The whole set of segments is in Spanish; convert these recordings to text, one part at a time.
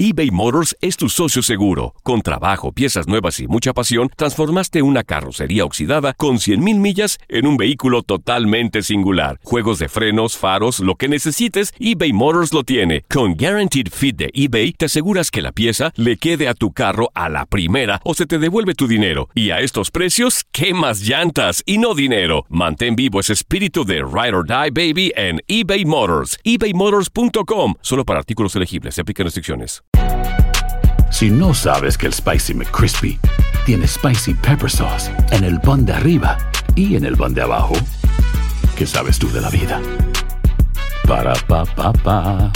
eBay Motors es tu socio seguro. Con trabajo, piezas nuevas y mucha pasión, transformaste una carrocería oxidada con 100,000 millas en un vehículo totalmente singular. Juegos de frenos, faros, lo que necesites, eBay Motors lo tiene. Con Guaranteed Fit de eBay, te aseguras que la pieza le quede a tu carro a la primera o se te devuelve tu dinero. Y a estos precios, ¿qué más llantas y no dinero? Mantén vivo ese espíritu de Ride or Die, baby, en eBay Motors. ebaymotors.com. Solo para artículos elegibles. Se aplican restricciones. Si no sabes que el Spicy McCrispy tiene Spicy Pepper Sauce en el pan de arriba y en el pan de abajo, ¿qué sabes tú de la vida? Para, pa, pa, pa.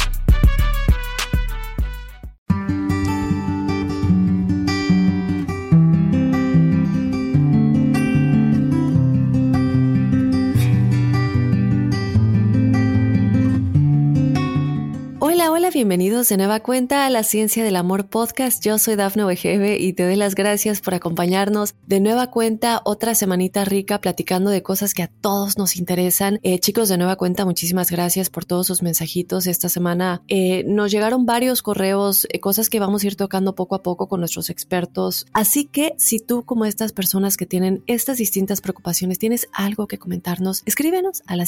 Hola, bienvenidos de nueva cuenta a La Ciencia del Amor Podcast. Yo soy Dafne Wegebe y te doy las gracias por acompañarnos de nueva cuenta otra semanita rica platicando de cosas que a todos nos interesan. Chicos, de nueva cuenta, muchísimas gracias por todos sus mensajitos. Esta semana nos llegaron varios correos, cosas que vamos a ir tocando poco a poco con nuestros expertos. Así que si tú, como estas personas que tienen estas distintas preocupaciones, tienes algo que comentarnos, escríbenos a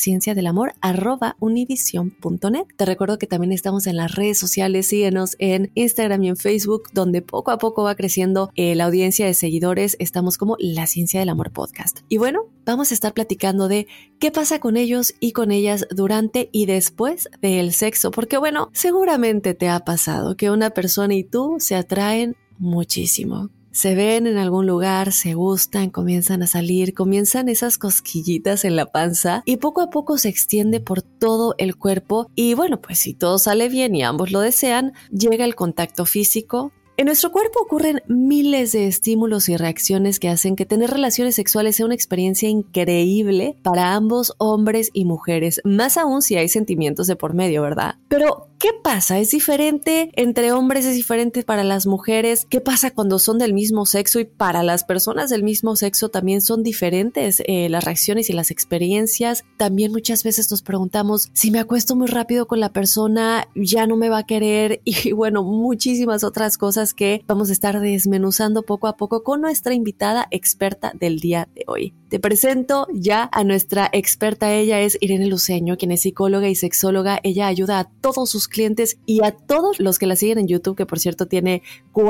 lacienciadelamor@univision.net. Te recuerdo que también estamos en las redes sociales, síguenos en Instagram y en Facebook, donde poco a poco va creciendo la audiencia de seguidores. Estamos como La Ciencia del Amor Podcast. Y bueno, vamos a estar platicando de qué pasa con ellos y con ellas durante y después del sexo, porque bueno, seguramente te ha pasado que una persona y tú se atraen muchísimo. Se ven en algún lugar, se gustan, comienzan a salir, comienzan esas cosquillitas en la panza y poco a poco se extiende por todo el cuerpo y bueno, pues si todo sale bien y ambos lo desean, llega el contacto físico. En nuestro cuerpo ocurren miles de estímulos y reacciones que hacen que tener relaciones sexuales sea una experiencia increíble para ambos hombres y mujeres, más aún si hay sentimientos de por medio, ¿verdad? Pero, ¿qué pasa? ¿Es diferente entre hombres? ¿Es diferente para las mujeres? ¿Qué pasa cuando son del mismo sexo? Y para las personas del mismo sexo también son diferentes las reacciones y las experiencias. También muchas veces nos preguntamos, si me acuesto muy rápido con la persona, ya no me va a querer. Y bueno, muchísimas otras cosas que vamos a estar desmenuzando poco a poco con nuestra invitada experta del día de hoy. Te presento ya a nuestra experta. Ella es Irene Luceño, quien es psicóloga y sexóloga. Ella ayuda a todos sus clientes y a todos los que la siguen en YouTube, que por cierto tiene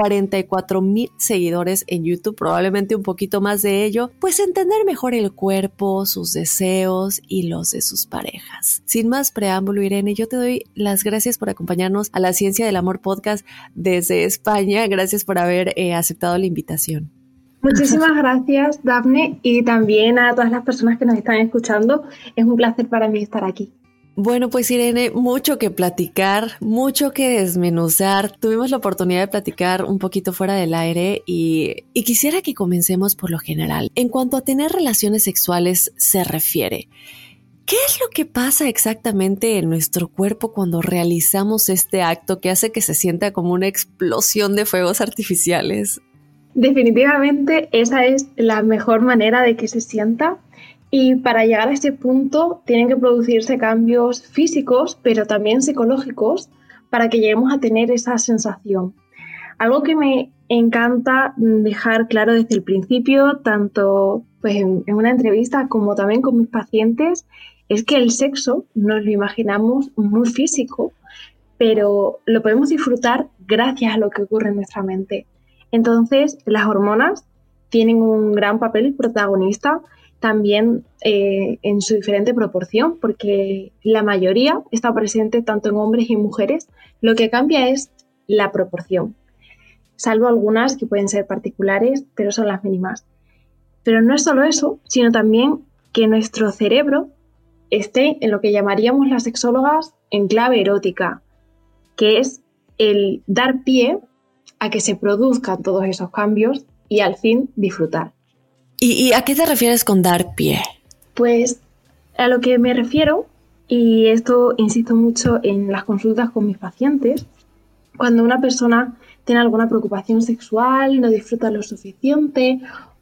44,000 seguidores en YouTube, probablemente un poquito más de ello, pues entender mejor el cuerpo, sus deseos y los de sus parejas. Sin más preámbulo, Irene, yo te doy las gracias por acompañarnos a La Ciencia del Amor Podcast desde España. Gracias por haber aceptado la invitación. Muchísimas gracias, Dafne, y también a todas las personas que nos están escuchando. Es un placer para mí estar aquí. Bueno, pues Irene, mucho que platicar, mucho que desmenuzar. Tuvimos la oportunidad de platicar un poquito fuera del aire y quisiera que comencemos por lo general. En cuanto a tener relaciones sexuales se refiere, ¿qué es lo que pasa exactamente en nuestro cuerpo cuando realizamos este acto que hace que se sienta como una explosión de fuegos artificiales? Definitivamente esa es la mejor manera de que se sienta, y para llegar a ese punto tienen que producirse cambios físicos pero también psicológicos para que lleguemos a tener esa sensación. Algo que me encanta dejar claro desde el principio, tanto pues en una entrevista como también con mis pacientes, es que el sexo nos lo imaginamos muy físico, pero lo podemos disfrutar gracias a lo que ocurre en nuestra mente. Entonces, las hormonas tienen un gran papel protagonista también en su diferente proporción, porque la mayoría está presente tanto en hombres y mujeres. Lo que cambia es la proporción, salvo algunas que pueden ser particulares, pero son las mínimas. Pero no es solo eso, sino también que nuestro cerebro esté en lo que llamaríamos las sexólogas en clave erótica, que es el dar pie a que se produzcan todos esos cambios y al fin disfrutar. ¿Y a qué te refieres con dar pie? Pues a lo que me refiero, y esto insisto mucho en las consultas con mis pacientes, cuando una persona tiene alguna preocupación sexual, no disfruta lo suficiente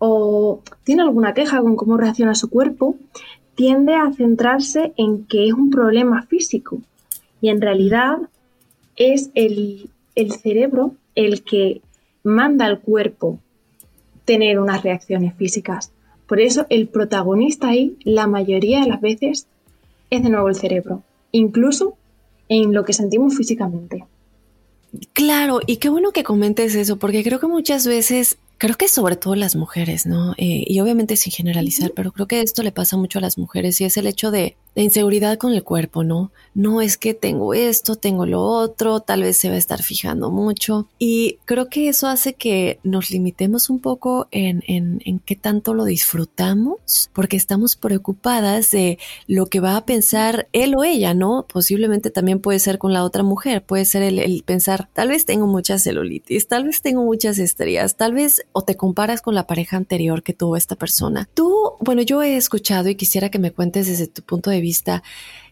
o tiene alguna queja con cómo reacciona su cuerpo, tiende a centrarse en que es un problema físico y en realidad es el el cerebro el que manda al cuerpo tener unas reacciones físicas. Por eso el protagonista ahí, la mayoría de las veces, es de nuevo el cerebro, incluso en lo que sentimos físicamente. Claro, y qué bueno que comentes eso, porque creo que muchas veces, creo que sobre todo las mujeres, ¿no? Y obviamente sin generalizar, pero creo que esto le pasa mucho a las mujeres y es el hecho de inseguridad con el cuerpo, ¿no? No es que tengo esto, tengo lo otro, tal vez se va a estar fijando mucho. Y creo que eso hace que nos limitemos un poco en qué tanto lo disfrutamos, porque estamos preocupadas de lo que va a pensar él o ella, ¿no? Posiblemente también puede ser con la otra mujer, puede ser el pensar, tal vez tengo mucha celulitis, tal vez tengo muchas estrías, tal vez, o te comparas con la pareja anterior que tuvo esta persona. Tú, bueno, yo he escuchado y quisiera que me cuentes desde tu punto de vista,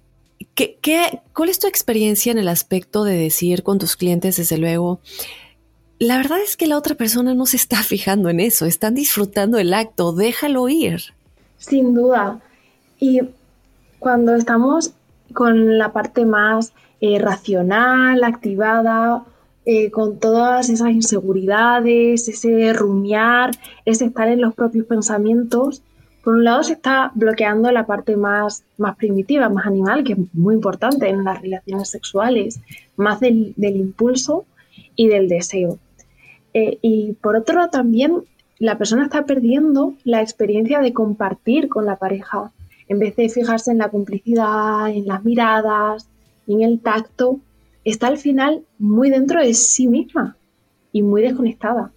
¿cuál es tu experiencia en el aspecto de decir con tus clientes, desde luego, la verdad es que la otra persona no se está fijando en eso, están disfrutando el acto, déjalo ir? Sin duda. Y cuando estamos con la parte más racional, activada, con todas esas inseguridades, ese rumiar, ese estar en los propios pensamientos, por un lado se está bloqueando la parte más primitiva, más animal, que es muy importante en las relaciones sexuales, más del impulso y del deseo. Y por otro lado también la persona está perdiendo la experiencia de compartir con la pareja. En vez de fijarse en la complicidad, en las miradas, en el tacto, está al final muy dentro de sí misma y muy desconectada.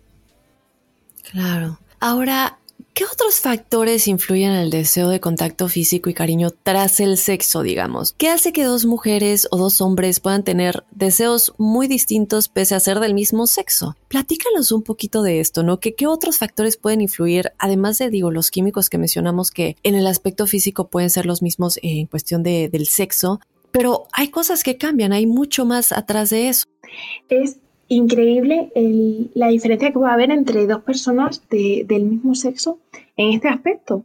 Claro. Ahora, ¿qué otros factores influyen en el deseo de contacto físico y cariño tras el sexo, digamos? ¿Qué hace que dos mujeres o dos hombres puedan tener deseos muy distintos pese a ser del mismo sexo? Platícanos un poquito de esto, ¿no? ¿Qué otros factores pueden influir, además de, los químicos que mencionamos que en el aspecto físico pueden ser los mismos en cuestión del sexo? Pero hay cosas que cambian, hay mucho más atrás de eso. Es increíble la diferencia que va a haber entre dos personas del mismo sexo en este aspecto.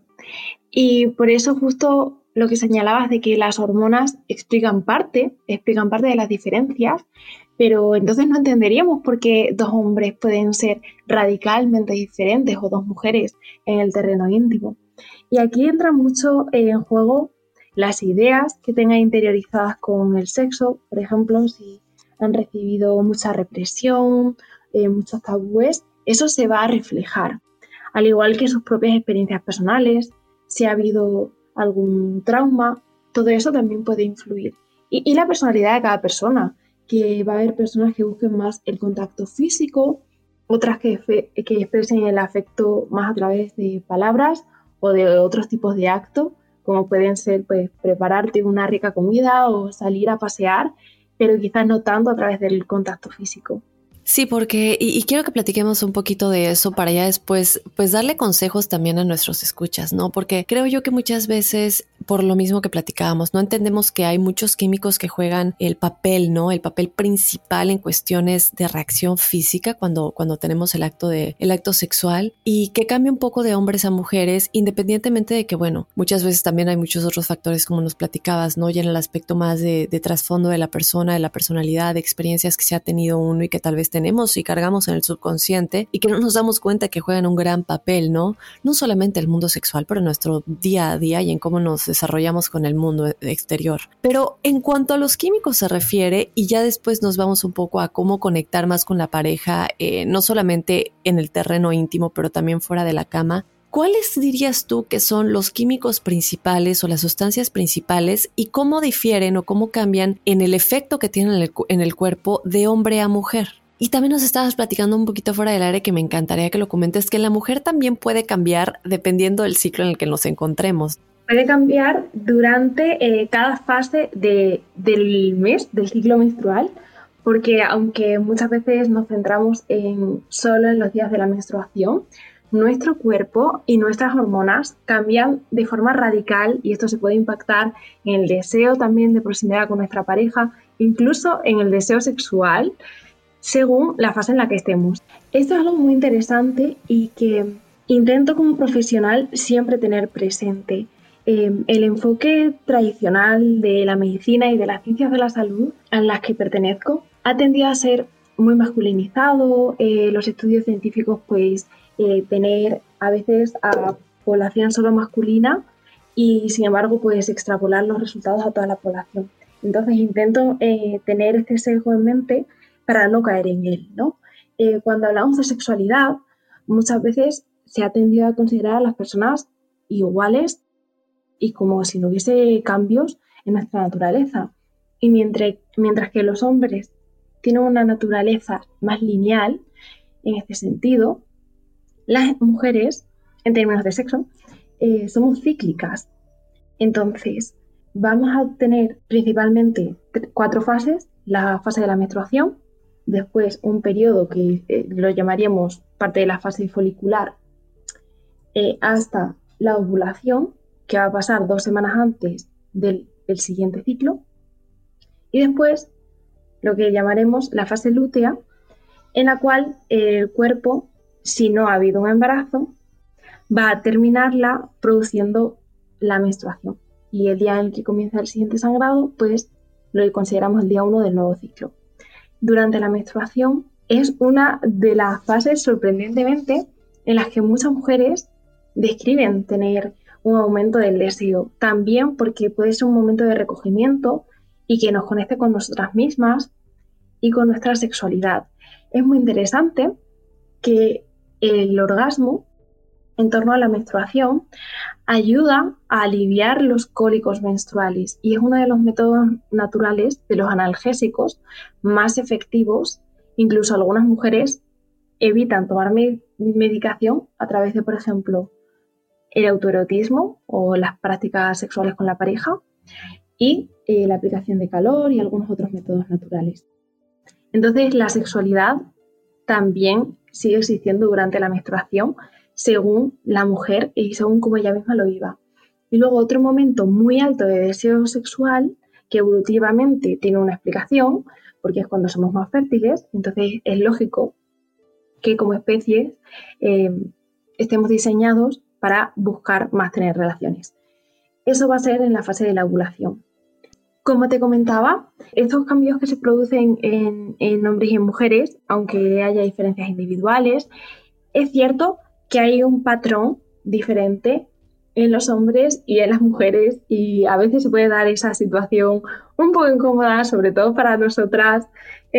Y por eso justo lo que señalabas de que las hormonas explican parte de las diferencias, pero entonces no entenderíamos por qué dos hombres pueden ser radicalmente diferentes o dos mujeres en el terreno íntimo. Y aquí entra mucho en juego las ideas que tengan interiorizadas con el sexo, por ejemplo, si han recibido mucha represión, muchos tabúes, eso se va a reflejar, al igual que sus propias experiencias personales, si ha habido algún trauma, todo eso también puede influir. Y la personalidad de cada persona, que va a haber personas que busquen más el contacto físico, otras que expresen el afecto más a través de palabras o de otros tipos de actos, como pueden ser pues, prepararte una rica comida o salir a pasear, pero quizás no tanto a través del contacto físico. Sí, porque, y quiero que platiquemos un poquito de eso para ya después, pues darle consejos también a nuestros escuchas, ¿no? Porque creo yo que muchas veces, por lo mismo que platicábamos, no entendemos que hay muchos químicos que juegan el papel, ¿no? El papel principal en cuestiones de reacción física cuando tenemos el acto sexual, y que cambia un poco de hombres a mujeres, independientemente de que, bueno, muchas veces también hay muchos otros factores como nos platicabas, ¿no? Ya en el aspecto más de trasfondo de la persona, de la personalidad, de experiencias que se ha tenido uno y que tal vez tenemos y cargamos en el subconsciente y que no nos damos cuenta que juegan un gran papel, ¿no? No solamente el mundo sexual, pero en nuestro día a día y en cómo nos desarrollamos con el mundo exterior. Pero en cuanto a los químicos se refiere, y ya después nos vamos un poco a cómo conectar más con la pareja, no solamente en el terreno íntimo, pero también fuera de la cama, ¿cuáles dirías tú que son los químicos principales o las sustancias principales y cómo difieren o cómo cambian en el efecto que tienen en el cuerpo de hombre a mujer? Y también nos estabas platicando un poquito fuera del área que me encantaría que lo comentes, que la mujer también puede cambiar dependiendo del ciclo en el que nos encontremos. Puede cambiar durante cada fase del mes, del ciclo menstrual, porque aunque muchas veces nos centramos solo en los días de la menstruación, nuestro cuerpo y nuestras hormonas cambian de forma radical y esto se puede impactar en el deseo también de proximidad con nuestra pareja, incluso en el deseo sexual, según la fase en la que estemos. Esto es algo muy interesante y que intento como profesional siempre tener presente. El enfoque tradicional de la medicina y de las ciencias de la salud a las que pertenezco ha tendido a ser muy masculinizado, los estudios científicos pues tener a veces a población solo masculina y sin embargo pues extrapolar los resultados a toda la población. Entonces intento tener este sesgo en mente para no caer en él, ¿no? Cuando hablamos de sexualidad, muchas veces se ha tendido a considerar a las personas iguales y como si no hubiese cambios en nuestra naturaleza. Y mientras que los hombres tienen una naturaleza más lineal, en este sentido, las mujeres, en términos de sexo, somos cíclicas. Entonces, vamos a tener principalmente 4 fases: la fase de la menstruación, después un periodo que lo llamaríamos parte de la fase folicular, hasta la ovulación, que va a pasar 2 semanas antes del siguiente ciclo, y después lo que llamaremos la fase lútea, en la cual el cuerpo, si no ha habido un embarazo, va a terminarla produciendo la menstruación. Y el día en el que comienza el siguiente sangrado, pues lo consideramos el día 1 del nuevo ciclo. Durante la menstruación es una de las fases, sorprendentemente, en las que muchas mujeres describen tener un aumento del deseo. También porque puede ser un momento de recogimiento y que nos conecte con nosotras mismas y con nuestra sexualidad. Es muy interesante que el orgasmo en torno a la menstruación ayuda a aliviar los cólicos menstruales y es uno de los métodos naturales de los analgésicos más efectivos. Incluso algunas mujeres evitan tomar medicación a través de, por ejemplo, el autoerotismo o las prácticas sexuales con la pareja y la aplicación de calor y algunos otros métodos naturales. Entonces, la sexualidad también sigue existiendo durante la menstruación según la mujer y según cómo ella misma lo viva. Y luego otro momento muy alto de deseo sexual que evolutivamente tiene una explicación, porque es cuando somos más fértiles. Entonces es lógico que como especie estemos diseñados para buscar más tener relaciones. Eso va a ser en la fase de la ovulación. Como te comentaba, estos cambios que se producen en hombres y en mujeres, aunque haya diferencias individuales, es cierto que hay un patrón diferente en los hombres y en las mujeres y a veces se puede dar esa situación un poco incómoda, sobre todo para nosotras,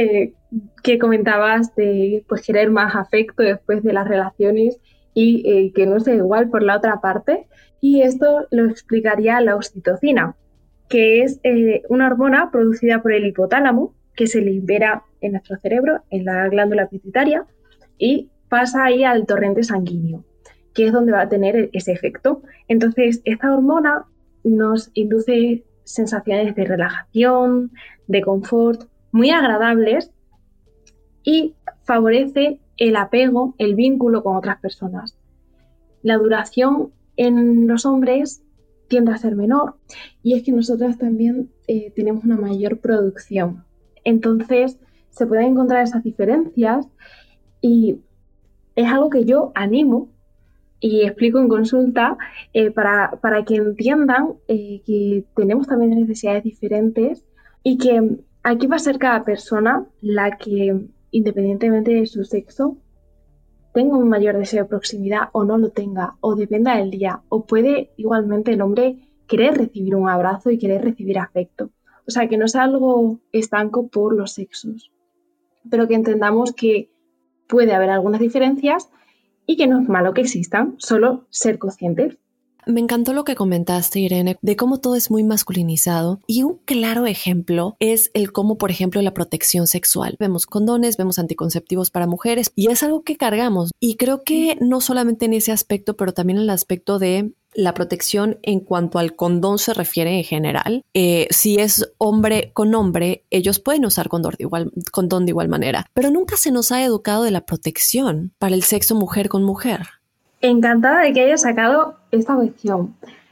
que comentabas de pues, querer más afecto después de las relaciones y que no sea igual por la otra parte. Y esto lo explicaría la oxitocina, que es una hormona producida por el hipotálamo que se libera en nuestro cerebro, en la glándula pituitaria, y pasa ahí al torrente sanguíneo, que es donde va a tener ese efecto. Entonces, esta hormona nos induce sensaciones de relajación, de confort, muy agradables y favorece el apego, el vínculo con otras personas. La duración en los hombres tiende a ser menor y es que nosotras también tenemos una mayor producción. Entonces, se pueden encontrar esas diferencias y es algo que yo animo y explico en consulta para que entiendan que tenemos también necesidades diferentes y que aquí va a ser cada persona la que, independientemente de su sexo, tenga un mayor deseo de proximidad o no lo tenga, o dependa del día, o puede igualmente el hombre querer recibir un abrazo y querer recibir afecto. O sea, que no es algo estanco por los sexos, pero que entendamos que puede haber algunas diferencias y que no es malo que existan, solo ser conscientes. Me encantó lo que comentaste, Irene, de cómo todo es muy masculinizado y un claro ejemplo es el cómo, por ejemplo, la protección sexual. Vemos condones, vemos anticonceptivos para mujeres y es algo que cargamos. Y creo que no solamente en ese aspecto, pero también en el aspecto de la protección en cuanto al condón se refiere en general. Si es hombre con hombre, ellos pueden usar condón de igual manera, pero nunca se nos ha educado de la protección para el sexo mujer con mujer. Encantada de que hayas sacado esta cuestión.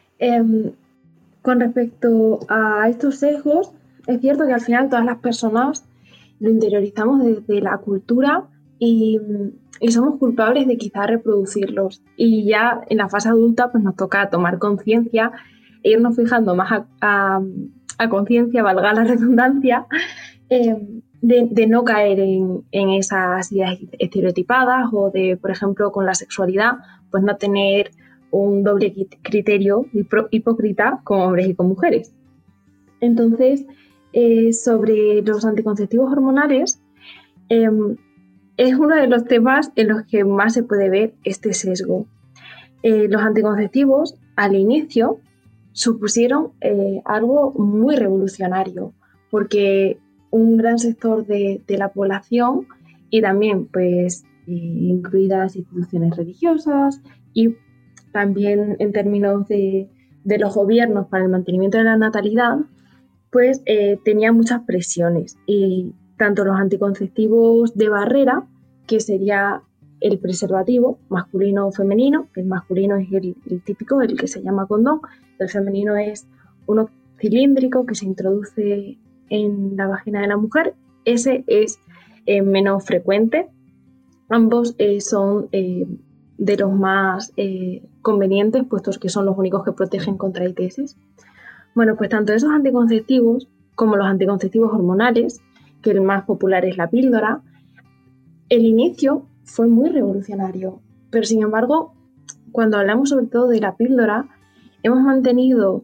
Con respecto a estos sesgos, es cierto que al final todas las personas lo interiorizamos desde la cultura y somos culpables de quizá reproducirlos. Y ya en la fase adulta pues nos toca tomar conciencia e irnos fijando más a conciencia, valga la redundancia, de no caer en esas ideas estereotipadas o de, por ejemplo, con la sexualidad, pues no tener un doble criterio hipócrita con hombres y con mujeres. Entonces, sobre los anticonceptivos hormonales, es uno de los temas en los que más se puede ver este sesgo. Los anticonceptivos, al inicio, supusieron algo muy revolucionario, porque un gran sector de la población y también pues incluidas instituciones religiosas y también en términos de los gobiernos para el mantenimiento de la natalidad, pues tenían muchas presiones, y tanto los anticonceptivos de barrera, que sería el preservativo masculino o femenino. El masculino es el típico, el que se llama condón. El femenino es uno cilíndrico que se introduce en la vagina de la mujer. Ese es menos frecuente. Ambos son de los más convenientes, puestos que son los únicos que protegen contra ITS. Bueno, pues tanto esos anticonceptivos como los anticonceptivos hormonales, que el más popular es la píldora, el inicio fue muy revolucionario, pero sin embargo, cuando hablamos sobre todo de la píldora, hemos mantenido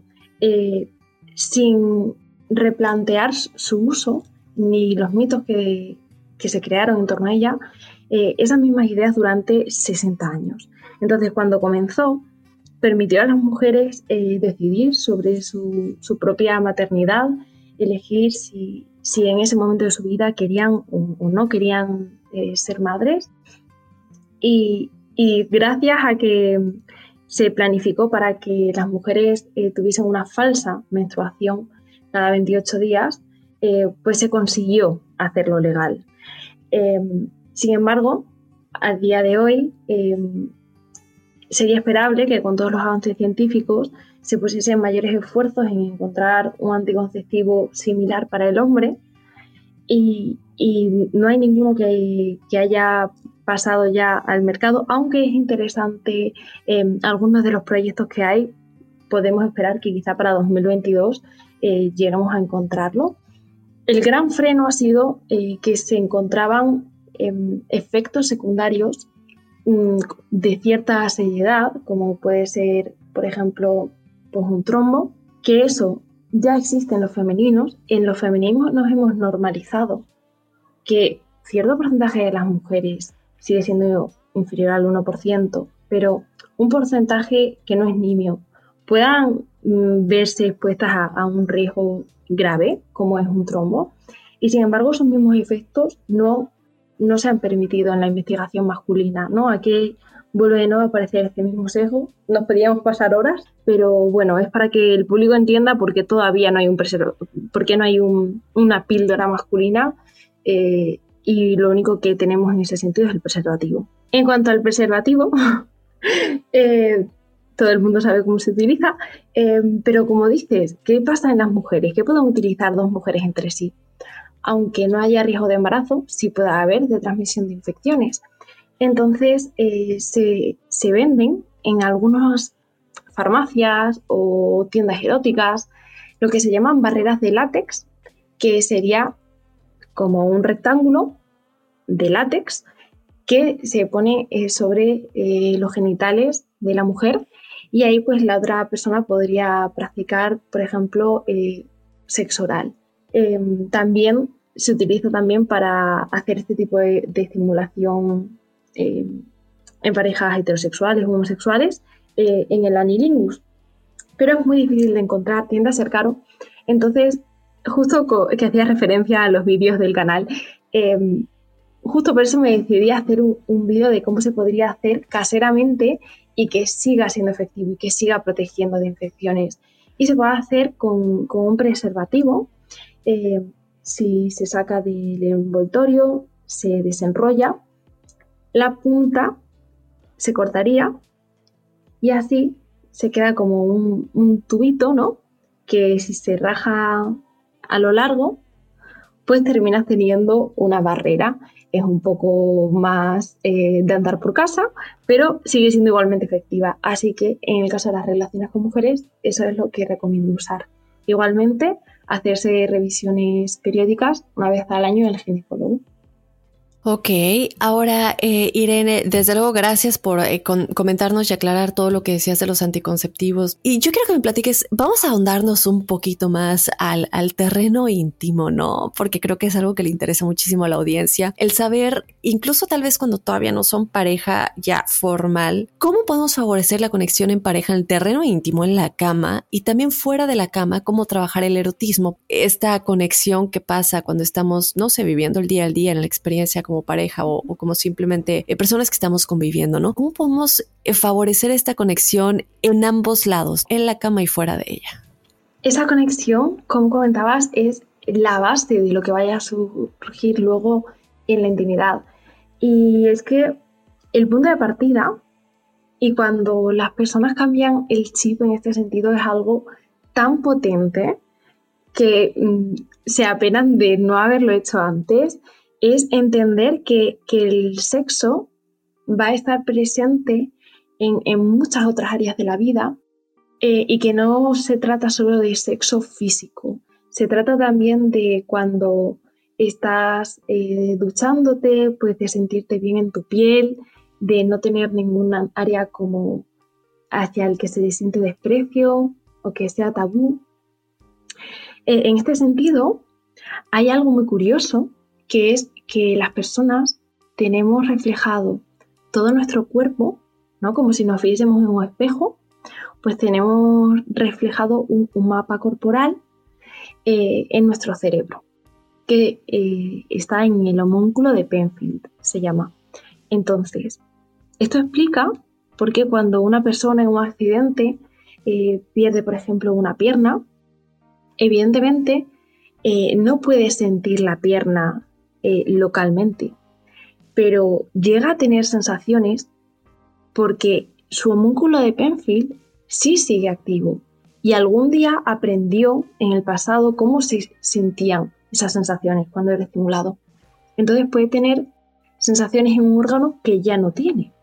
sin replantear su uso ni los mitos que se crearon en torno a ella, esas mismas ideas durante 60 años. Entonces, cuando comenzó, permitió a las mujeres decidir sobre su propia maternidad, elegir si en ese momento de su vida querían o no querían ser madres. Y gracias a que se planificó para que las mujeres tuviesen una falsa menstruación cada 28 días, pues se consiguió hacerlo legal. Sin embargo, a día de hoy sería esperable que con todos los avances científicos se pusiesen mayores esfuerzos en encontrar un anticonceptivo similar para el hombre, y no hay ninguno que haya pasado ya al mercado, aunque es interesante algunos de los proyectos que hay. Podemos esperar que quizá para 2022 lleguemos a encontrarlo. El gran freno ha sido que se encontraban efectos secundarios de cierta seriedad, como puede ser, por ejemplo, pues un trombo, que eso ya existe en los femeninos. En los femeninos nos hemos normalizado que cierto porcentaje de las mujeres sigue siendo inferior al 1%, pero un porcentaje que no es nimio, puedan verse expuestas a un riesgo grave, como es un trombo, y sin embargo esos mismos efectos no se han permitido en la investigación masculina, ¿no? Aquí vuelve de nuevo a aparecer este mismo sesgo. Nos podríamos pasar horas, pero bueno, es para que el público entienda por qué todavía no hay una píldora masculina, y lo único que tenemos en ese sentido es el preservativo. En cuanto al preservativo, todo el mundo sabe cómo se utiliza, pero como dices, ¿qué pasa en las mujeres? ¿Qué pueden utilizar dos mujeres entre sí? Aunque no haya riesgo de embarazo, sí puede haber de transmisión de infecciones. Entonces, se venden en algunas farmacias o tiendas eróticas lo que se llaman barreras de látex, que sería como un rectángulo de látex que se pone sobre los genitales de la mujer, y ahí pues la otra persona podría practicar, por ejemplo, sexo oral. También se utiliza también para hacer este tipo de estimulación en parejas heterosexuales o homosexuales, en el anilingus. Pero es muy difícil de encontrar, tiende a ser caro. Entonces, justo que hacía referencia a los vídeos del canal, justo por eso me decidí a hacer un vídeo de cómo se podría hacer caseramente y que siga siendo efectivo y que siga protegiendo de infecciones. Y se puede hacer con un preservativo. Si se saca del envoltorio, se desenrolla, la punta se cortaría y así se queda como un tubito, ¿no? Que si se raja a lo largo, pues terminas teniendo una barrera. Es un poco más de andar por casa, pero sigue siendo igualmente efectiva. Así que en el caso de las relaciones con mujeres, eso es lo que recomiendo usar. Igualmente, hacerse revisiones periódicas una vez al año en el ginecólogo. Ok, ahora Irene, desde luego gracias por comentarnos y aclarar todo lo que decías de los anticonceptivos. Y yo quiero que me platiques, vamos a ahondarnos un poquito más al terreno íntimo, ¿no? Porque creo que es algo que le interesa muchísimo a la audiencia. El saber, incluso tal vez cuando todavía no son pareja ya formal, ¿cómo podemos favorecer la conexión en pareja en el terreno íntimo, en la cama y también fuera de la cama? ¿Cómo trabajar el erotismo? Esta conexión que pasa cuando estamos, no sé, viviendo el día al día en la experiencia como pareja o como simplemente personas que estamos conviviendo, ¿no? ¿Cómo podemos favorecer esta conexión en ambos lados, en la cama y fuera de ella? Esa conexión, como comentabas, es la base de lo que vaya a surgir luego en la intimidad. Y es que el punto de partida, y cuando las personas cambian el chip en este sentido, es algo tan potente que se apenan de no haberlo hecho antes, es entender que el sexo va a estar presente en muchas otras áreas de la vida y que no se trata solo de sexo físico. Se trata también de cuando estás duchándote, pues de sentirte bien en tu piel, de no tener ninguna área como hacia el que se siente desprecio o que sea tabú. En este sentido, hay algo muy curioso, que es que las personas tenemos reflejado todo nuestro cuerpo, ¿no? Como si nos viésemos en un espejo, pues tenemos reflejado un mapa corporal en nuestro cerebro, que está en el homúnculo de Penfield, se llama. Entonces, esto explica por qué cuando una persona en un accidente pierde, por ejemplo, una pierna, evidentemente no puede sentir la pierna localmente, pero llega a tener sensaciones porque su homúnculo de Penfield sí sigue activo y algún día aprendió en el pasado cómo se sentían esas sensaciones cuando era estimulado. Entonces puede tener sensaciones en un órgano que ya no tiene.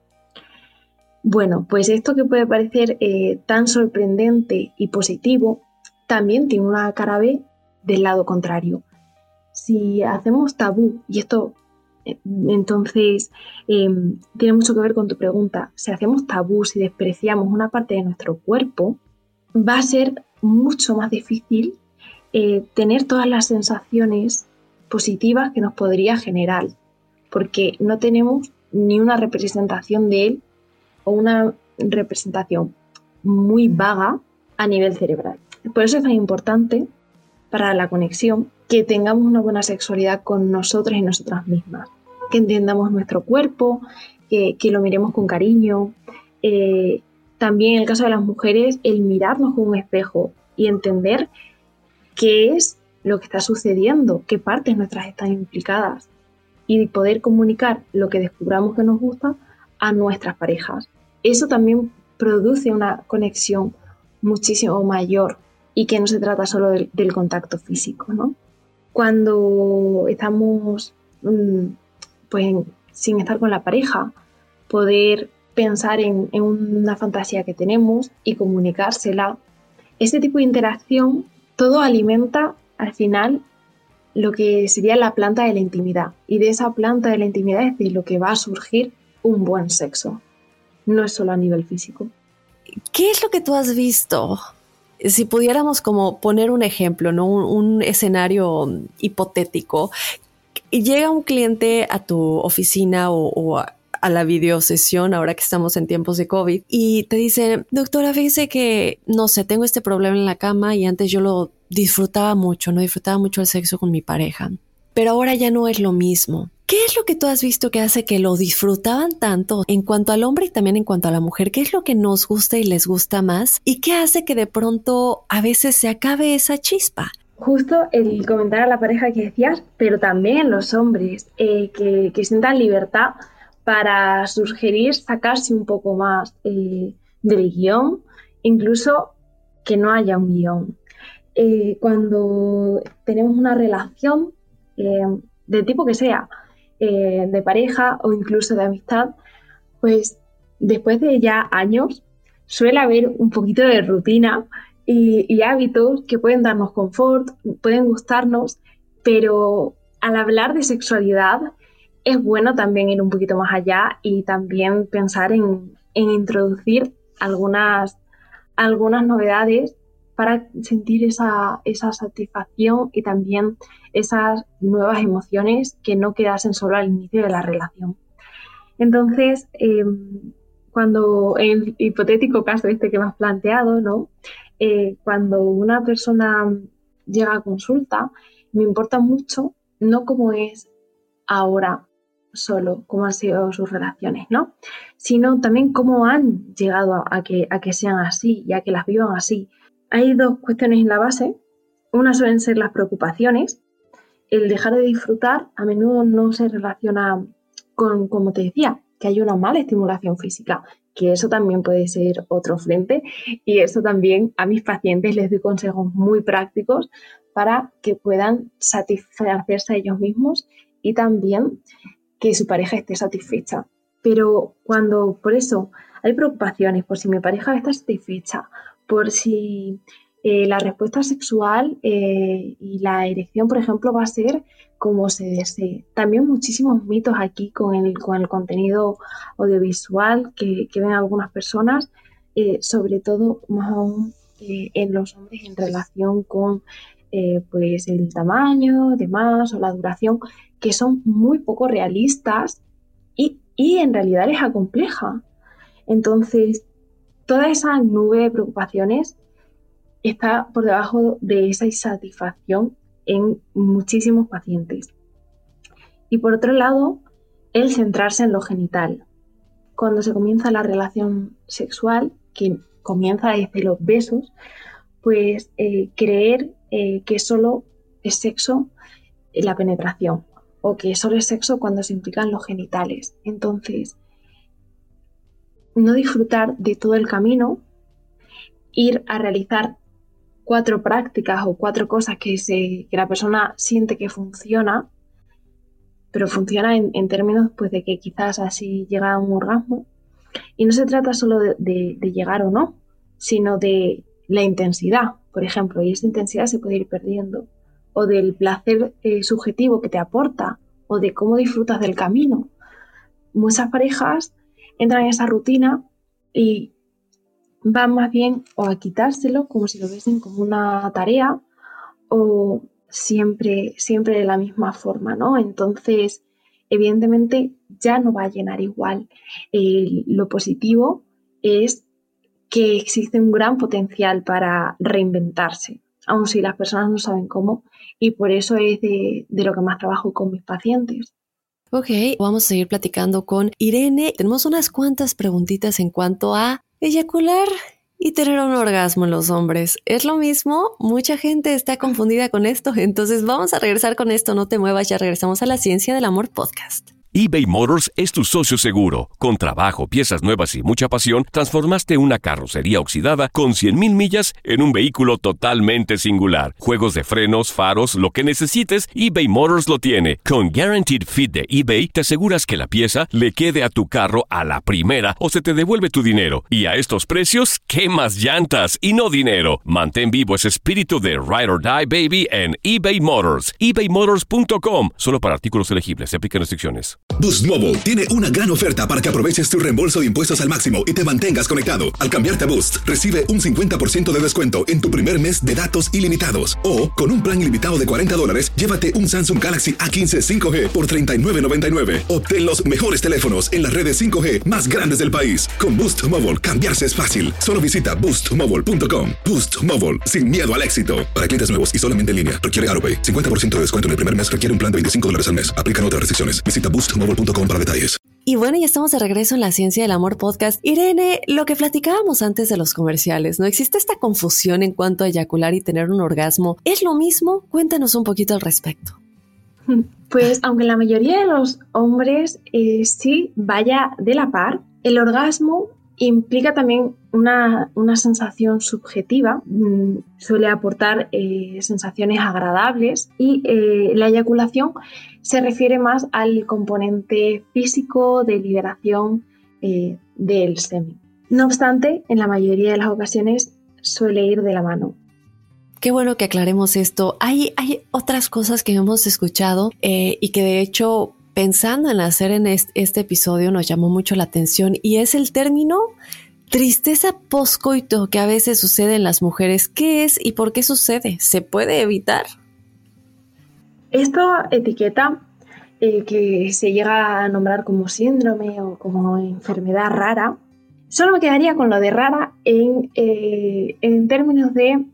Bueno, pues esto que puede parecer tan sorprendente y positivo, también tiene una cara B del lado contrario. Si hacemos tabú, y esto entonces tiene mucho que ver con tu pregunta, si hacemos tabú, si despreciamos una parte de nuestro cuerpo, va a ser mucho más difícil tener todas las sensaciones positivas que nos podría generar, porque no tenemos ni una representación de él o una representación muy vaga a nivel cerebral. Por eso es tan importante para la conexión que tengamos una buena sexualidad con nosotros y nosotras mismas, que entendamos nuestro cuerpo, que lo miremos con cariño. También en el caso de las mujeres, el mirarnos con un espejo y entender qué es lo que está sucediendo, qué partes nuestras están implicadas y poder comunicar lo que descubramos que nos gusta a nuestras parejas. Eso también produce una conexión muchísimo mayor y que no se trata solo del contacto físico, ¿no? Cuando estamos pues, sin estar con la pareja, poder pensar en una fantasía que tenemos y comunicársela. Este tipo de interacción, todo alimenta al final lo que sería la planta de la intimidad. Y de esa planta de la intimidad es de lo que va a surgir un buen sexo. No es solo a nivel físico. ¿Qué es lo que tú has visto? Si pudiéramos como poner un ejemplo, ¿no? Un escenario hipotético. Llega un cliente a tu oficina o a la videosesión, ahora que estamos en tiempos de COVID, y te dice, doctora, fíjese que, no sé, tengo este problema en la cama y antes yo lo disfrutaba mucho, no disfrutaba mucho el sexo con mi pareja, pero ahora ya no es lo mismo. ¿Qué es lo que tú has visto que hace que lo disfrutaban tanto en cuanto al hombre y también en cuanto a la mujer? ¿Qué es lo que nos gusta y les gusta más? ¿Y qué hace que de pronto a veces se acabe esa chispa? Justo el comentar a la pareja que decías, pero también los hombres que sientan libertad para sugerir sacarse un poco más del guión, incluso que no haya un guión. Cuando tenemos una relación de tipo que sea, de pareja o incluso de amistad, pues después de ya años suele haber un poquito de rutina y hábitos que pueden darnos confort, pueden gustarnos, pero al hablar de sexualidad es bueno también ir un poquito más allá y también pensar en introducir algunas novedades para sentir esa satisfacción y también esas nuevas emociones que no quedasen solo al inicio de la relación. Entonces, cuando en el hipotético caso que me has planteado, ¿no? Cuando una persona llega a consulta, me importa mucho no cómo es ahora solo, cómo han sido sus relaciones, ¿no? Sino también cómo han llegado a que sean así y a que las vivan así. Hay dos cuestiones en la base. Una suelen ser las preocupaciones. El dejar de disfrutar a menudo no se relaciona con, como te decía, que hay una mala estimulación física, que eso también puede ser otro frente, y eso también a mis pacientes les doy consejos muy prácticos para que puedan satisfacerse a ellos mismos y también que su pareja esté satisfecha. Pero cuando por eso hay preocupaciones, por si mi pareja está satisfecha, por si la respuesta sexual y la erección, por ejemplo, va a ser como se desee. También muchísimos mitos aquí con el contenido audiovisual que ven algunas personas, sobre todo más aún en los hombres en relación con pues el tamaño, demás, o la duración, que son muy poco realistas y en realidad les acompleja. Entonces, toda esa nube de preocupaciones está por debajo de esa insatisfacción en muchísimos pacientes. Y por otro lado, el centrarse en lo genital. Cuando se comienza la relación sexual, que comienza desde los besos, pues creer que solo es sexo la penetración, o que solo es sexo cuando se implican los genitales. Entonces, no disfrutar de todo el camino, ir a realizar 4 prácticas o 4 cosas que la persona siente que funciona, pero funciona en términos pues, de que quizás así llega a un orgasmo. Y no se trata solo de llegar o no, sino de la intensidad, por ejemplo, y esa intensidad se puede ir perdiendo, o del placer subjetivo que te aporta, o de cómo disfrutas del camino. Muchas parejas entran en esa rutina y van más bien o a quitárselo como si lo viesen como una tarea o siempre de la misma forma, ¿no? Entonces, evidentemente ya no va a llenar igual. Lo positivo es que existe un gran potencial para reinventarse, aun si las personas no saben cómo, y por eso es de lo que más trabajo con mis pacientes. Ok, vamos a seguir platicando con Irene. Tenemos unas cuantas preguntitas en cuanto a eyacular y tener un orgasmo en los hombres. ¿Es lo mismo? Mucha gente está confundida con esto, entonces vamos a regresar con esto. No te muevas, ya regresamos a la Ciencia del Amor Podcast. eBay Motors es tu socio seguro. Con trabajo, piezas nuevas y mucha pasión, transformaste una carrocería oxidada con 100,000 millas en un vehículo totalmente singular. Juegos de frenos, faros, lo que necesites, eBay Motors lo tiene. Con Guaranteed Fit de eBay, te aseguras que la pieza le quede a tu carro a la primera o se te devuelve tu dinero. Y a estos precios, ¿qué más llantas y no dinero? Mantén vivo ese espíritu de Ride or Die, baby, en eBay Motors. ebaymotors.com. Solo para artículos elegibles. Se aplican restricciones. Boost Mobile tiene una gran oferta para que aproveches tu reembolso de impuestos al máximo y te mantengas conectado. Al cambiarte a Boost, recibe un 50% de descuento en tu primer mes de datos ilimitados. O, con un plan ilimitado de $40, llévate un Samsung Galaxy A15 5G por $39.99. Obtén los mejores teléfonos en las redes 5G más grandes del país. Con Boost Mobile, cambiarse es fácil. Solo visita boostmobile.com. Boost Mobile, sin miedo al éxito. Para clientes nuevos y solamente en línea, requiere AutoPay. 50% de descuento en el primer mes requiere un plan de $25 al mes. Aplican otras restricciones. Visita boostmobile.com para detalles. Y bueno, ya estamos de regreso en la Ciencia del Amor Podcast. Irene, lo que platicábamos antes de los comerciales, ¿no? Existe esta confusión en cuanto a eyacular y tener un orgasmo. ¿Es lo mismo? Cuéntanos un poquito al respecto. Pues aunque la mayoría de los hombres sí vaya de la par, el orgasmo implica también una sensación subjetiva, suele aportar sensaciones agradables y la eyaculación se refiere más al componente físico de liberación del semen. No obstante, en la mayoría de las ocasiones suele ir de la mano. Qué bueno que aclaremos esto. Hay otras cosas que hemos escuchado y que de hecho, pensando en hacer en este episodio, nos llamó mucho la atención, y es el término tristeza poscoito que a veces sucede en las mujeres. ¿Qué es y por qué sucede? ¿Se puede evitar? Esta etiqueta que se llega a nombrar como síndrome o como enfermedad rara, solo me quedaría con lo de rara en términos de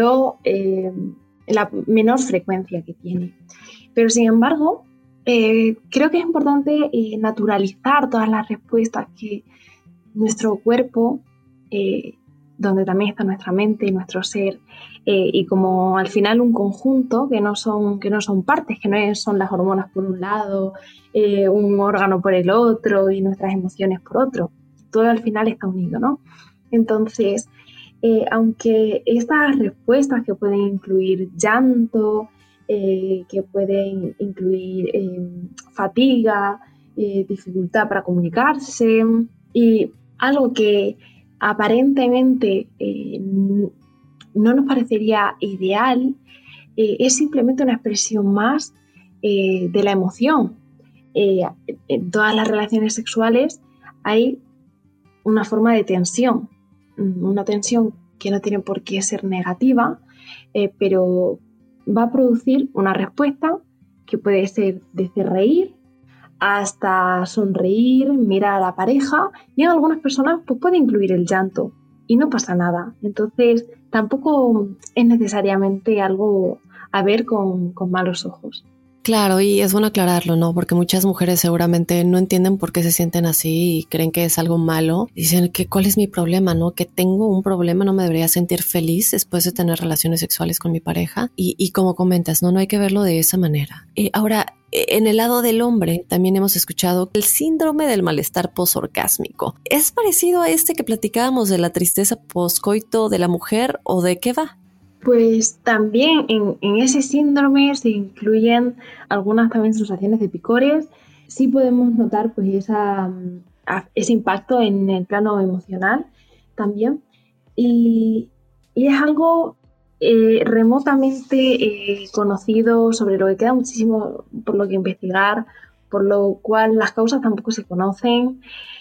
la menor frecuencia que tiene. Pero sin embargo, creo que es importante naturalizar todas las respuestas que nuestro cuerpo, donde también está nuestra mente y nuestro ser, y como al final un conjunto que no son partes, que no son las hormonas por un lado, un órgano por el otro y nuestras emociones por otro. Todo al final está unido, ¿no? Entonces, aunque estas respuestas que pueden incluir llanto, que pueden incluir fatiga, dificultad para comunicarse, y algo que aparentemente no nos parecería ideal, es simplemente una expresión más de la emoción. En todas las relaciones sexuales hay una forma de tensión, una tensión que no tiene por qué ser negativa, pero va a producir una respuesta que puede ser desde reír hasta sonreír, mirar a la pareja, y en algunas personas pues, puede incluir el llanto y no pasa nada. Entonces tampoco es necesariamente algo a ver con malos ojos. Claro, y es bueno aclararlo, ¿no? Porque muchas mujeres seguramente no entienden por qué se sienten así y creen que es algo malo. Dicen que ¿cuál es mi problema, no? Que tengo un problema, no me debería sentir feliz después de tener relaciones sexuales con mi pareja. Y como comentas, no hay que verlo de esa manera. Ahora, en el lado del hombre también hemos escuchado el síndrome del malestar posorgásmico. ¿Es parecido a este que platicábamos de la tristeza poscoito de la mujer o de qué va? Pues también en ese síndrome se incluyen algunas también sensaciones de picores. Sí podemos notar pues ese impacto en el plano emocional también. Y es algo remotamente conocido, sobre lo que queda muchísimo por lo que investigar, por lo cual las causas tampoco se conocen.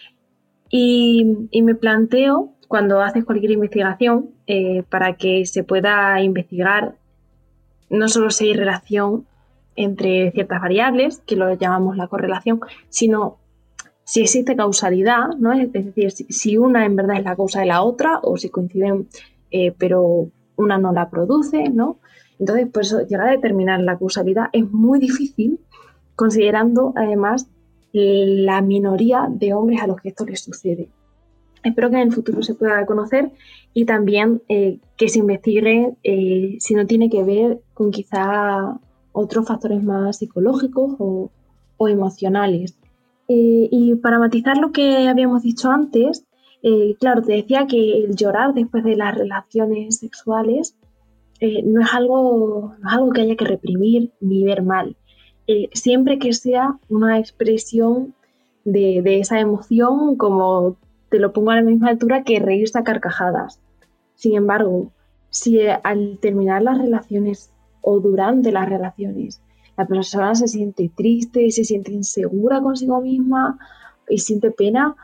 Y me planteo, cuando haces cualquier investigación, para que se pueda investigar no solo si hay relación entre ciertas variables, que lo llamamos la correlación, sino si existe causalidad, ¿no? Es decir, si una en verdad es la causa de la otra o si coinciden, pero una no la produce, ¿no? Entonces, pues llegar a determinar la causalidad es muy difícil, considerando además la minoría de hombres a los que esto les sucede. Espero que en el futuro se pueda conocer y también que se investigue si no tiene que ver con quizá otros factores más psicológicos o emocionales. Y para matizar lo que habíamos dicho antes, claro, te decía que el llorar después de las relaciones sexuales no es algo que haya que reprimir ni ver mal. Siempre que sea una expresión de esa emoción, como te lo pongo a la misma altura que reírse a carcajadas. Sin embargo, si al terminar las relaciones o durante las relaciones la persona se siente triste, se siente insegura consigo misma y siente pena,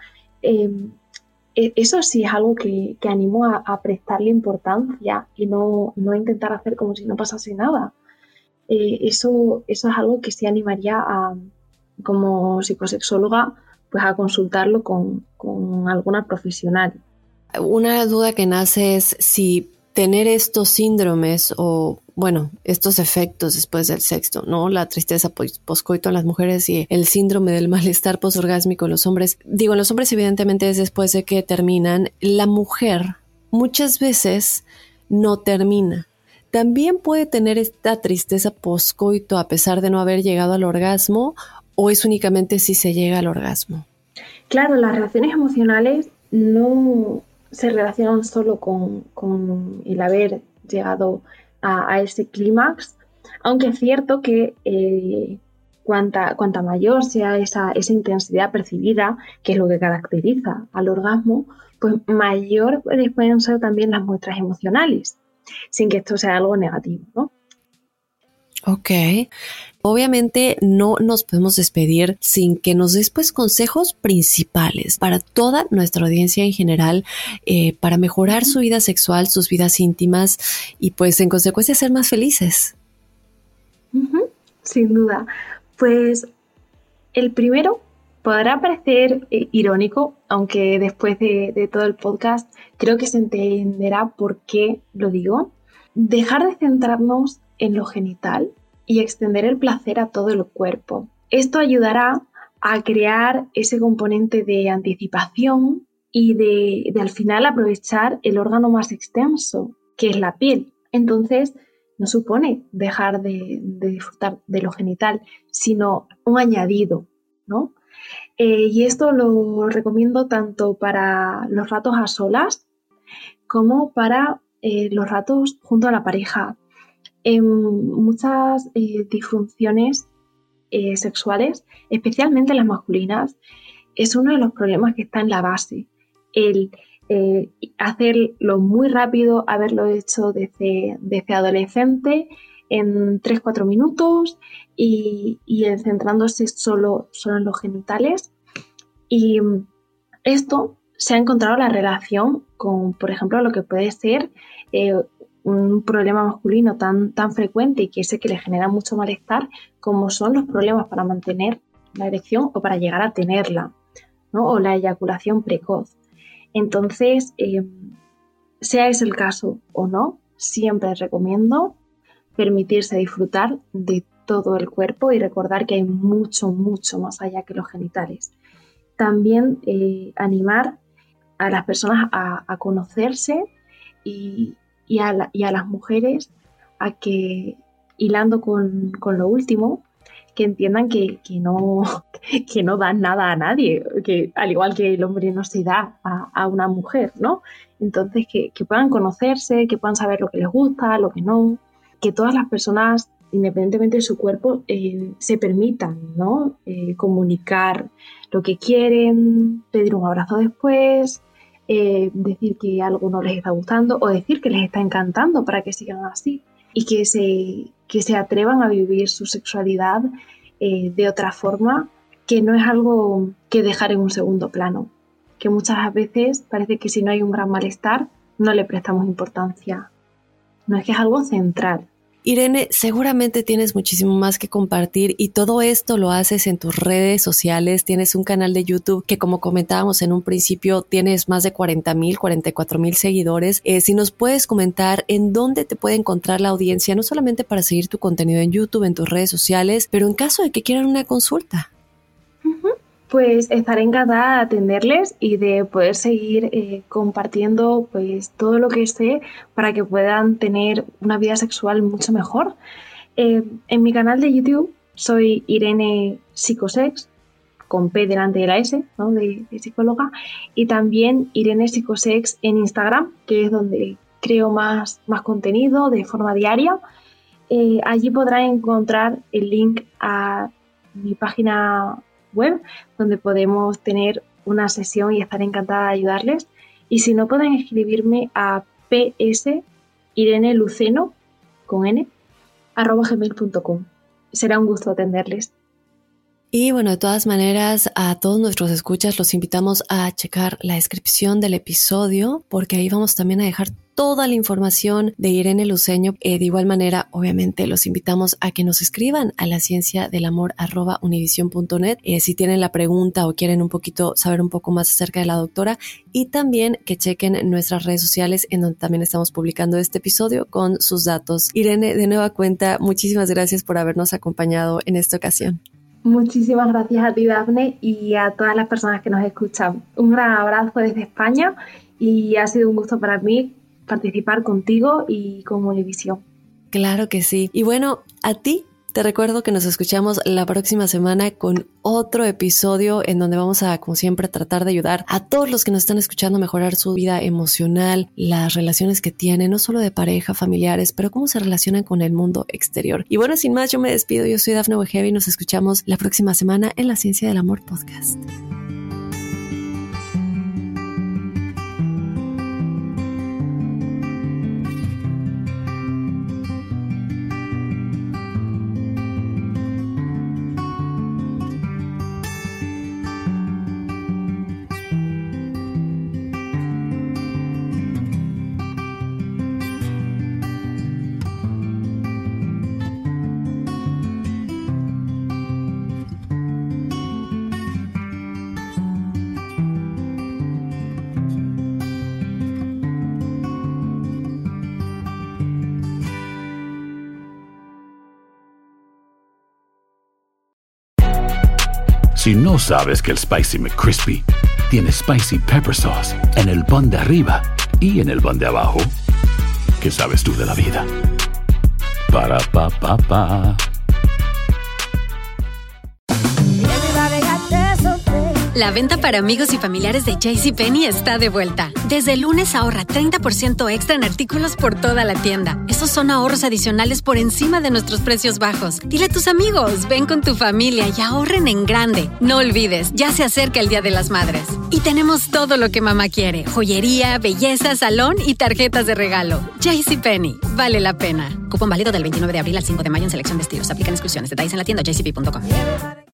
eso sí es algo que animo a prestarle importancia y no intentar hacer como si no pasase nada. Eso es algo que sí animaría como psicosexóloga pues a consultarlo con alguna profesional. Una duda que nace es si tener estos síndromes o, bueno, estos efectos después del sexo, ¿no? La tristeza poscoito en las mujeres y el síndrome del malestar posorgásmico en los hombres. Digo, en los hombres evidentemente es después de que terminan. La mujer muchas veces no termina. ¿También puede tener esta tristeza poscoito a pesar de no haber llegado al orgasmo o es únicamente si se llega al orgasmo? Claro, las relaciones emocionales no se relacionan solo con el haber llegado a ese clímax, aunque es cierto que cuanta mayor sea esa intensidad percibida, que es lo que caracteriza al orgasmo, pues mayor pueden ser también las muestras emocionales, sin que esto sea algo negativo, ¿no? Ok. Obviamente no nos podemos despedir sin que nos des pues consejos principales para toda nuestra audiencia en general, para mejorar su vida sexual, sus vidas íntimas y pues en consecuencia ser más felices. Sin duda. Pues el primero podrá parecer irónico, aunque después de todo el podcast creo que se entenderá por qué lo digo. Dejar de centrarnos en lo genital y extender el placer a todo el cuerpo. Esto ayudará a crear ese componente de anticipación y de al final aprovechar el órgano más extenso, que es la piel. Entonces, no supone dejar de disfrutar de lo genital, sino un añadido, ¿no? Y esto lo recomiendo tanto para los ratos a solas como para los ratos junto a la pareja. En muchas disfunciones sexuales, especialmente las masculinas, es uno de los problemas que está en la base. El hacerlo muy rápido, haberlo hecho desde adolescente en 3-4 minutos y centrándose solo en los genitales. Y esto se ha encontrado la relación con, por ejemplo, lo que puede ser un problema masculino tan frecuente y que sé que le genera mucho malestar, como son los problemas para mantener la erección o para llegar a tenerla, ¿no? O la eyaculación precoz. Entonces, sea ese el caso o no, siempre recomiendo permitirse disfrutar de todo el cuerpo y recordar que hay mucho, mucho más allá que los genitales. También animar a las personas a conocerse y a las mujeres a que, hilando con lo último, que entiendan que no dan nada a nadie, que al igual que el hombre no se da a una mujer, ¿no? Entonces que puedan conocerse, que puedan saber lo que les gusta, lo que no, que todas las personas, independientemente de su cuerpo, se permitan, ¿no? Comunicar lo que quieren, pedir un abrazo después, decir que algo no les está gustando o decir que les está encantando para que sigan así y que se atrevan a vivir su sexualidad de otra forma, que no es algo que dejar en un segundo plano, que muchas veces parece que si no hay un gran malestar no le prestamos importancia. No, es que es algo central. Irene, seguramente tienes muchísimo más que compartir y todo esto lo haces en tus redes sociales. Tienes un canal de YouTube que, como comentábamos en un principio, tienes más de 40,000, 44,000 seguidores. Si nos puedes comentar en dónde te puede encontrar la audiencia, no solamente para seguir tu contenido en YouTube, en tus redes sociales, pero en caso de que quieran una consulta. Pues estaré encantada de atenderles y de poder seguir compartiendo pues todo lo que sé para que puedan tener una vida sexual mucho mejor. En mi canal de YouTube soy Irene Psicosex, con P delante de la S, ¿no? de psicóloga, y también Irene Psicosex en Instagram, que es donde creo más contenido de forma diaria. Allí podrán encontrar el link a mi página web, donde podemos tener una sesión y estaré encantada de ayudarles. Y si no, pueden escribirme a psireneluceno con n @gmail.com. Será un gusto atenderles. Y bueno, de todas maneras, a todos nuestros escuchas los invitamos a checar la descripción del episodio, porque ahí vamos también a dejar toda la información de Irene Luceño. De igual manera, obviamente, los invitamos a que nos escriban a lacienciadelamor@univision.net si tienen la pregunta o quieren saber un poco más acerca de la doctora, y también que chequen nuestras redes sociales en donde también estamos publicando este episodio con sus datos. Irene, de nueva cuenta, muchísimas gracias por habernos acompañado en esta ocasión. Muchísimas gracias a ti, Dafne, y a todas las personas que nos escuchan. Un gran abrazo desde España y ha sido un gusto para mí participar contigo y con Univision. Claro que sí. Y bueno, a ti Te recuerdo que nos escuchamos la próxima semana con otro episodio en donde vamos a, como siempre, tratar de ayudar a todos los que nos están escuchando a mejorar su vida emocional, las relaciones que tienen, no solo de pareja, familiares, pero cómo se relacionan con el mundo exterior. Y bueno, sin más, yo me despido. Yo soy Dafne Wegebe y nos escuchamos la próxima semana en La Ciencia del Amor Podcast. Si no sabes que el Spicy McCrispy tiene Spicy Pepper Sauce en el pan de arriba y en el pan de abajo, ¿qué sabes tú de la vida? Para, pa, pa, pa. La venta para amigos y familiares de JCPenney está de vuelta. Desde el lunes ahorra 30% extra en artículos por toda la tienda. Esos son ahorros adicionales por encima de nuestros precios bajos. Dile a tus amigos, ven con tu familia y ahorren en grande. No olvides, ya se acerca el Día de las Madres. Y tenemos todo lo que mamá quiere. Joyería, belleza, salón y tarjetas de regalo. JCPenney, vale la pena. Cupón válido del 29 de abril al 5 de mayo en selección de estilos. Aplican exclusiones. Detalles en la tienda jcp.com.